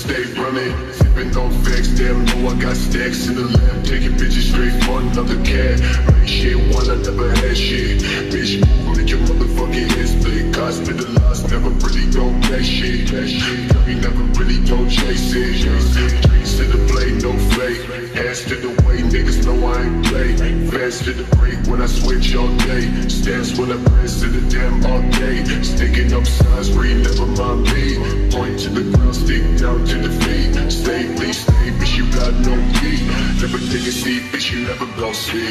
stay running. Sipping on facts, damn, know I got stacks in the lab. Taking bitches straight for another cat. Make shit one, I never had shit. Bitch, move, make your motherfucking head split. God spit the loss, never really don't pay shit. Tell me never really don't chase it. Drinks to the plate, no fake. Hands to the way, niggas know I ain't play. Fast to the break when I switch all day. Stance when I press to the damn arcade. Sticking up signs where you never mind me. Point to the ground, stick down to the feet. Stay, please stay, bitch, you got no key. Never take a seat, bitch, you never gon' see.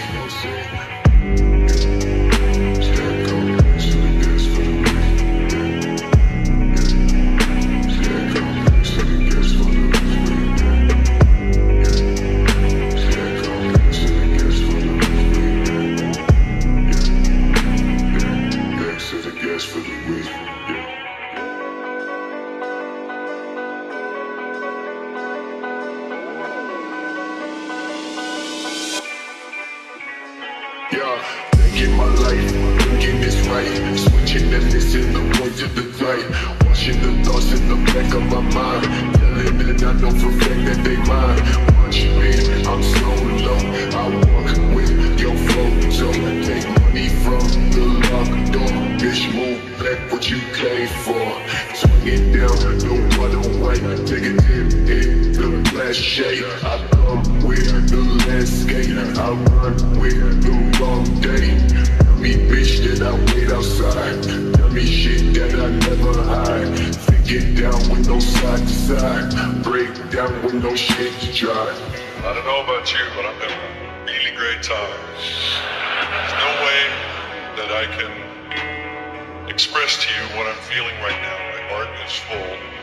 Yeah, thinking my life, thinking it's right. Switching and missing the point to the right. Watching the thoughts in the back of my mind. Telling that I know for a fact that they mine. Watch me, I'm so low. I walk with your photo. Take money from the locked door. Bitch, move back what you came for. Swing it down, no other way. Take a dip in the glass shade. I come with the landscape. I run with the wrong day. Tell me bitch that I wait outside. Tell me shit that I never hide. Get down with no side to side. Break down with no shit to try. I don't know about you, but I'm having a really great time. There's no way that I can express to you what I'm feeling right now. My heart is full.